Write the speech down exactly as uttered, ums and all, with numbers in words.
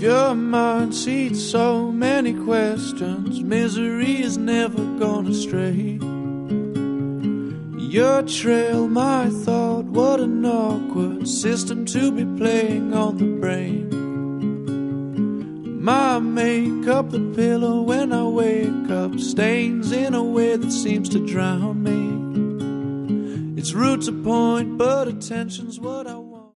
Your mind seats so many questions. Misery is never gonna stray. Your trail, my thought, what an awkward system to be playing on the brain. My makeup, the pillow when I wake up, stains in a way that seems to drown me. It's rude to point, but attention's what I want.